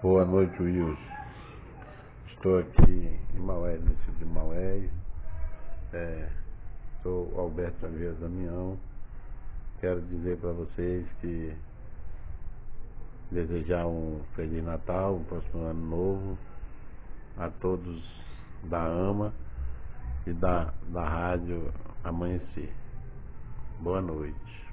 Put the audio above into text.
Boa noite, Wilson. Estou aqui em Maués, no município de Maués. Sou Alberto Xavier Damião. Quero dizer para vocês que desejar um Feliz Natal, um próximo ano novo a todos da AMA e da Rádio Amanhecer. Boa noite.